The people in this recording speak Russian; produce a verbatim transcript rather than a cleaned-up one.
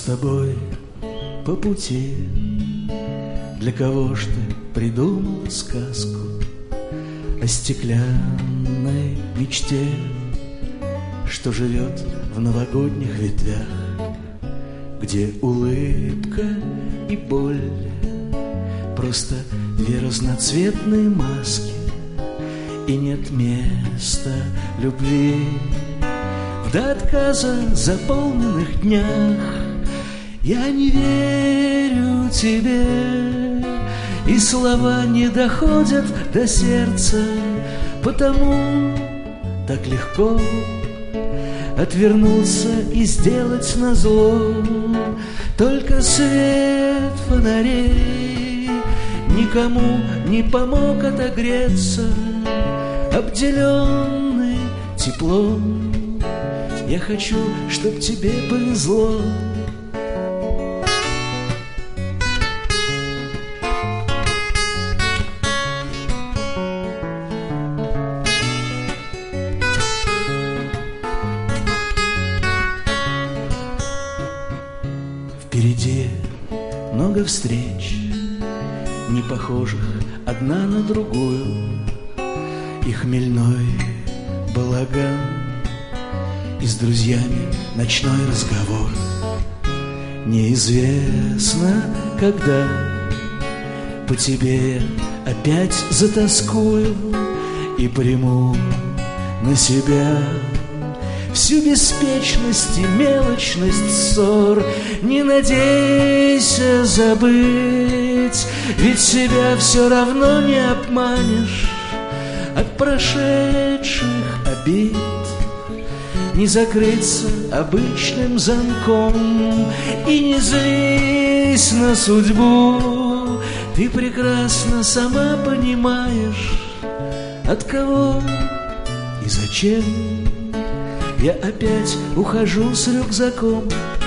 тобой по пути. Для кого ж ты придумала сказку о стеклянной мечте, что живет в новогодних ветвях, где улыбка и боль просто две разноцветные маски, и нет места любви в до отказа заполненных днях. Я не верю тебе, и слова не доходят до сердца, потому так легко отвернуться и сделать назло. Только свет фонарей никому не помог отогреться, обделенный теплом. Я хочу, чтоб тебе повезло. Впереди много встреч, не похожих одна на другую, и хмельной балаган, и с друзьями ночной разговор. Неизвестно, когда по тебе опять затоскую и приму на себя всю беспечность и мелочность ссор. Не надейся забыть, ведь себя все равно не обманешь. От прошедших обид не закрыться обычным замком. И не злись на судьбу, ты прекрасно сама понимаешь, от кого и зачем я опять ухожу с рюкзаком.